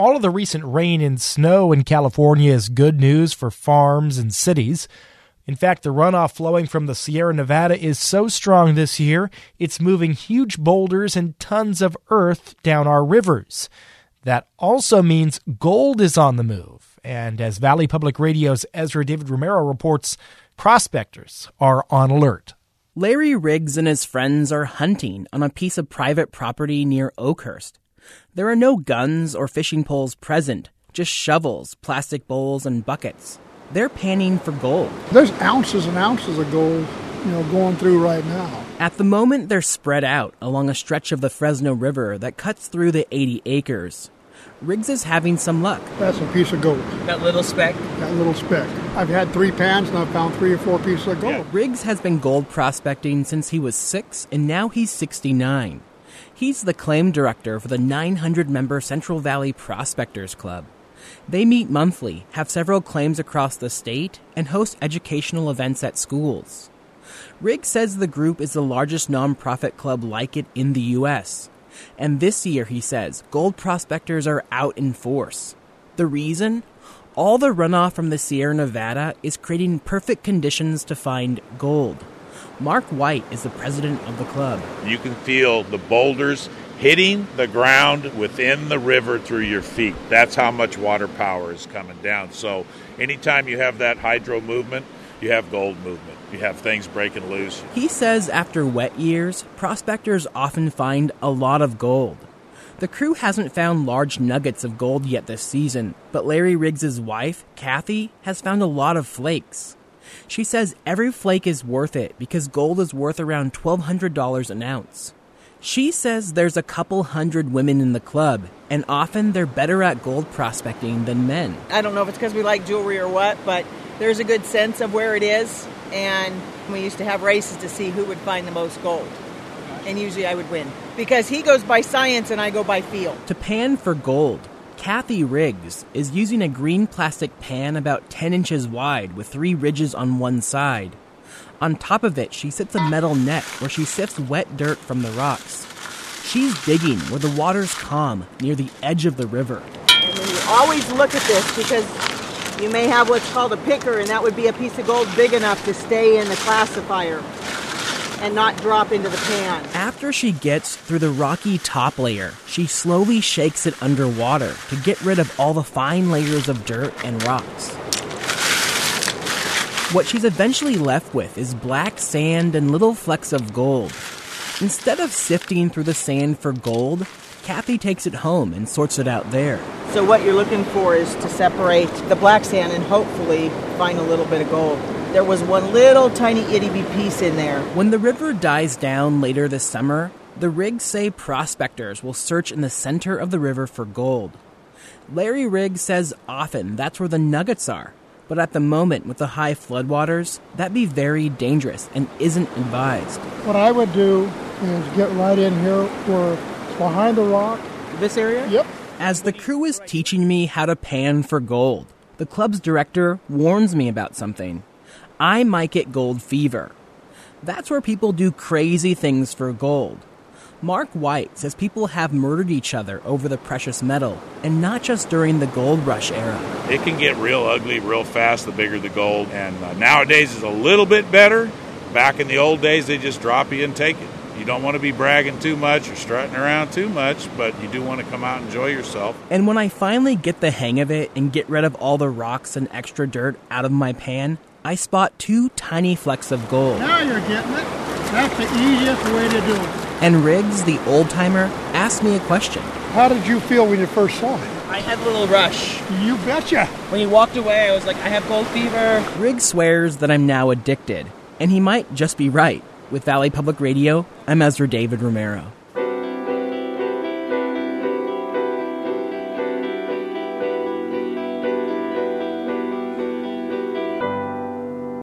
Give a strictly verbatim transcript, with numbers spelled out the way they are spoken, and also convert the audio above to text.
All of the recent rain and snow in California is good news for farms and cities. In fact, the runoff flowing from the Sierra Nevada is so strong this year, it's moving huge boulders and tons of earth down our rivers. That also means gold is on the move. And as Valley Public Radio's Ezra David Romero reports, prospectors are on alert. Larry Riggs and his friends are hunting on a piece of private property near Oakhurst. There are no guns or fishing poles present, just shovels, plastic bowls, and buckets. They're panning for gold. There's ounces and ounces of gold, you know, going through right now. At the moment, they're spread out along a stretch of the Fresno River that cuts through the eighty acres. Riggs is having some luck. That's a piece of gold. That little speck? That little speck. I've had three pans and I've found three or four pieces of gold. Yeah. Riggs has been gold prospecting since he was six, and now he's sixty-nine. He's the claim director for the nine hundred member Central Valley Prospectors Club. They meet monthly, have several claims across the state, and host educational events at schools. Riggs says the group is the largest nonprofit club like it in the U S And this year, he says, gold prospectors are out in force. The reason? All the runoff from the Sierra Nevada is creating perfect conditions to find gold. Mark White is the president of the club. You can feel the boulders hitting the ground within the river through your feet. That's how much water power is coming down. So anytime you have that hydro movement, you have gold movement. You have things breaking loose. He says after wet years, prospectors often find a lot of gold. The crew hasn't found large nuggets of gold yet this season, but Larry Riggs' wife, Kathy, has found a lot of flakes. She says every flake is worth it because gold is worth around twelve hundred dollars an ounce. She says there's a couple hundred women in the club, and often they're better at gold prospecting than men. I don't know if it's because we like jewelry or what, but there's a good sense of where it is, and we used to have races to see who would find the most gold. And usually I would win, because he goes by science and I go by feel. To pan for gold, Kathy Riggs is using a green plastic pan about ten inches wide with three ridges on one side. On top of it, she sits a metal net where she sifts wet dirt from the rocks. She's digging where the water's calm, near the edge of the river. And you always look at this because you may have what's called a picker, and that would be a piece of gold big enough to stay in the classifier and not drop into the pan. After she gets through the rocky top layer, she slowly shakes it underwater to get rid of all the fine layers of dirt and rocks. What she's eventually left with is black sand and little flecks of gold. Instead of sifting through the sand for gold, Kathy takes it home and sorts it out there. So what you're looking for is to separate the black sand and hopefully find a little bit of gold. There was one little tiny itty-bitty piece in there. When the river dies down later this summer, the Riggs say prospectors will search in the center of the river for gold. Larry Riggs says often that's where the nuggets are. But at the moment, with the high floodwaters, that'd be very dangerous and isn't advised. What I would do is get right in here where it's behind the rock. This area? Yep. As the crew is teaching me how to pan for gold, the club's director warns me about something. I might get gold fever. That's where people do crazy things for gold. Mark White says people have murdered each other over the precious metal, and not just during the gold rush era. It can get real ugly real fast the bigger the gold, and uh, nowadays is a little bit better. Back in the old days, they just drop you and take it. You don't want to be bragging too much or strutting around too much, but you do want to come out and enjoy yourself. And when I finally get the hang of it and get rid of all the rocks and extra dirt out of my pan, I spot two tiny flecks of gold. Now you're getting it. That's the easiest way to do it. And Riggs, the old-timer, asked me a question. How did you feel when you first saw it? I had a little rush. You betcha. When he walked away, I was like, I have gold fever. Riggs swears that I'm now addicted, and he might just be right. With Valley Public Radio, I'm Ezra David Romero.